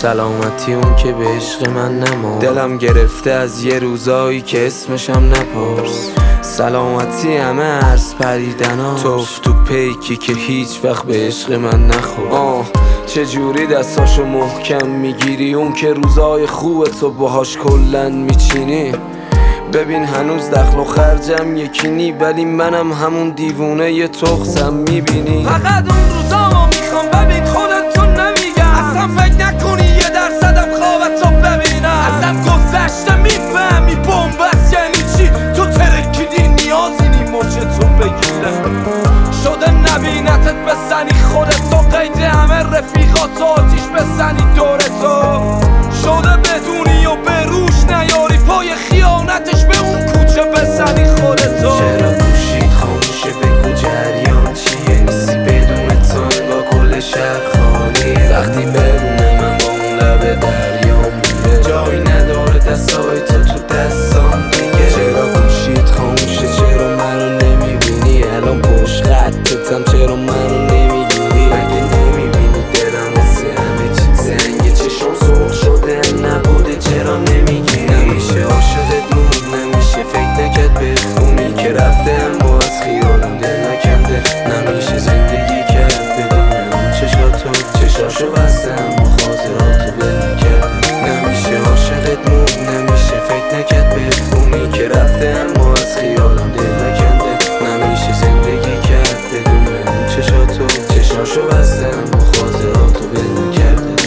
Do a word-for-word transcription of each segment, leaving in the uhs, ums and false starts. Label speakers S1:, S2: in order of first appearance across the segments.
S1: سلامتی اون که به عشق من نما. دلم گرفته از یه روزایی که اسمشم نپرس. سلامتی همه عرض پریدناش، توف تو پیکی که هیچ وقت به عشق من نخور. آه چجوری دستاشو محکم میگیری، اون که روزای خوبه تو باهاش کلن میچینی. ببین هنوز دخل و خرجم یکی نی، ولی منم همون دیوونه یه تخصم میبینی.
S2: فقط اون روزامو میخوام ببین خودتو نمیگم، اصلا فکر نکنی یه درصدم خوابتو ببینم. اصلا گذشته میفهمی بومبست یعنی چی، تو ترکیدی نیازی نی مچتو بگیرم. شده نبینتت بزنی خودتو، قید همه رفیقاتو آتیش بزنی دورتو. شده بدونی و به روش نیاری، پای خیانتش به اون کوچه بزنی خودتو.
S1: چرا گوشید خاموشه بگو جریان چیه، نیستی بدون تو با کل شهر خالیه. وقتی برونه من با اون لب دریا میره، جایی نداره دستای تو تو دستان دیگه. چرا گوشید خاموشه چرا منو نمیبینی، الان پشت خطتم چرا منو نمیگیری. مگه نمیبینی دلم واسه همه چی زنگه، چشم سرخ شده نبوده چرا نمیگیری. نمیشه عاشقت موند، نمیشه فکر نکرد بخونی که رفته اما از خیالم دل نکنده. نمیشه زندگی کرد بدون اون چشاتو، چشاشو بستم و خاطراتو ول نکرده. نمیشه عاشقت موند، نمیشه فکر نکرد بخونی که رفته اما از خیالم دل نکنده. نمیشه زندگی کرد بدون اون چشاتو، چشاشو بستم و خاطراتو ول نکرده.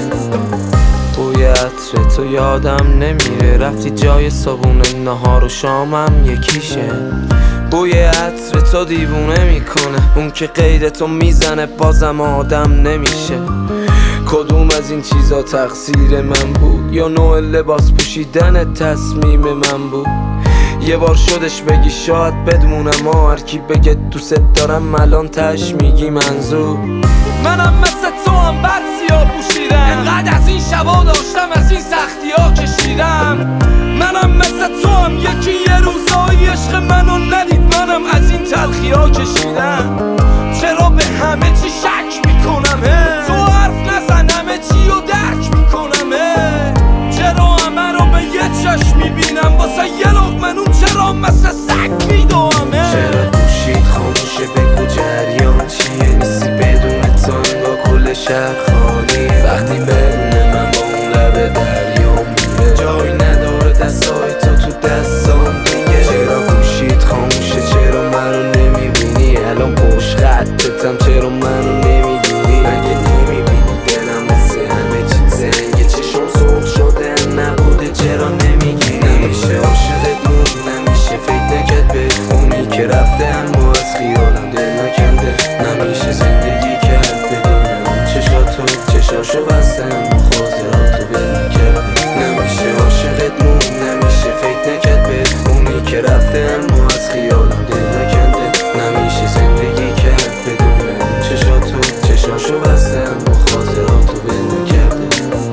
S1: بوی عطر تو یادم نمیره، رفتی جای صابون نهار و شامم یکیشه. بوی عطر تو دیوونه میکنه، اون که قید تو میزنه بازم آدم نمیشه. کدوم از این چیزا تقصیر من بود، یا نوع لباس پوشیدن تصمیم من بود؟ یه بار شدش بگی شاید بدمونم، هر کی بگه دوست دارم الان تش میگی منظور.
S2: منم مثل تو هم بد سیاه پوشیدم، انقدر از این شبا داشتم از این سختی ها کشیدم. منم مثل تو هم یکی یه روزایی عشق منو ندید، منم از این تلخی ها کشیدم. چرا به همه چی شک میکنم هی؟ تو حرف نزن همه چی رو درک میکنم هی؟ چرا همه رو به یه چشم میبینم، واسه یه لقمه نون چرا مثل سگ میدوام هی؟
S1: چرا گوشید خاموشه بگو جریان چیه، نیستی بدون تو با کل شهر خالیه. وقتی بدونه من با اون لب دریا میره، جایی نداره دستای تو تو دستان دیگه. چرا گوشید خاموشه چرا منو نمیبینی، الان پشت خطتم چرا منو نمیگیری. مگه نمیبینی دلم مثل همه چی زنگه، چشم سرخ شده نبوده چرا نمیگیری. نمیشه عاشقت موند، نمیشه فکر نکرد بخونی که رفته اما از خیالم دل نکنده. نمیشه زندگی کرد بدون اون چشاتو، چشاشو بستم و خاطراتو ول نکرده. نمیشه عاشقت موند، نمیشه فکر نکرد بخونی که رفته اما از خیالم دل نکنده. نمیشه زندگی کرد بدون اون چشاتو، چشاشو بستم و خاطراتو ول نکرده.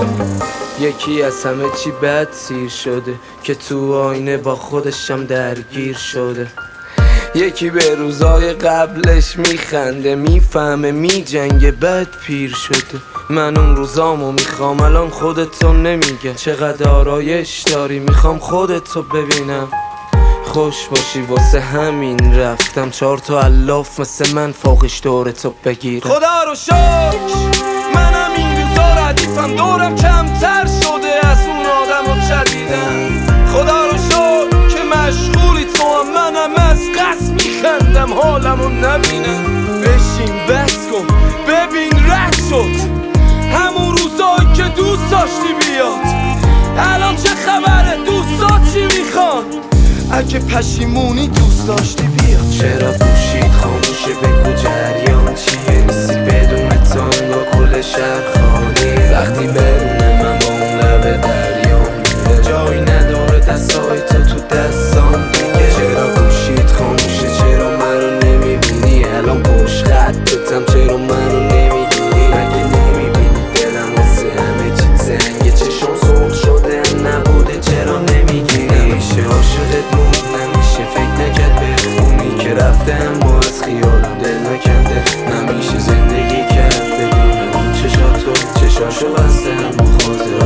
S1: یکی از همه چی بد سیر شده که تو آینه با خودشم درگیر شده. یکی به روزای قبلش میخنده، میفهمه میجنگه بد پیر شده. من اون روزامو میخوام الان خودتو نمیگه، چقدر آرایش داری میخوام خودتو ببینم. خوش باشی واسه همین رفتم، چهار تا الاف مثل من فوقش دورتو بگیره.
S2: خدا رو شکر منم این روزا ردیفم، دورم کمتر شده از اون آدم رو چدیدم. خدا رو شکر که مشغولی تو هم، منم از قصد میخندم حالمو نبینم. بشین بس کن ببین رد شد همون روزایی که دوست داشتی بیاد، الان چه خبره دوستا چی میخوان؟ اگه پشیمونی دوست داشتی بیاد.
S1: چرا گوشید خاموشه بگو جریان چیه، نیستی بدون تو با کل شهر خالیه. وقتی برونه من با اون لب دریا میره، جایی نداره دستای تو تو دستان دیگه. چرا گوشید خاموشه چرا منو نمیبینی، الان پشت خطتم چرا منو نمیگیری. مگه نمیبینی دلم واسه همه چی زنگه، چشم سرخ شده نبوده چرا نمیگیری. نمیشه عاشقت موند، نمیشه فکر نکرد بخونی که رفته اما از خیالم دل نکنده. نمیشه زندگی کرد بدون اون چشاتو، چشاشو بستم و خاطرات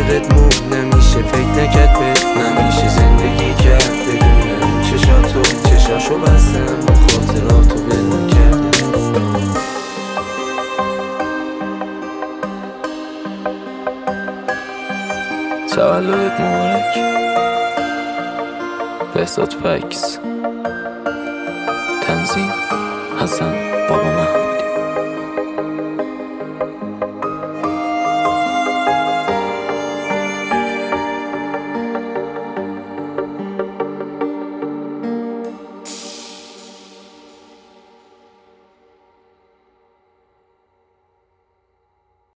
S1: یادت موند نمیشه فکر نکرد بهت نمیشه زندگی کرد بدون چشاتو چشاشو بستم با خاطراتو ول نکردم. تولدت مبارک بهزاد پکس. تنظیم حسن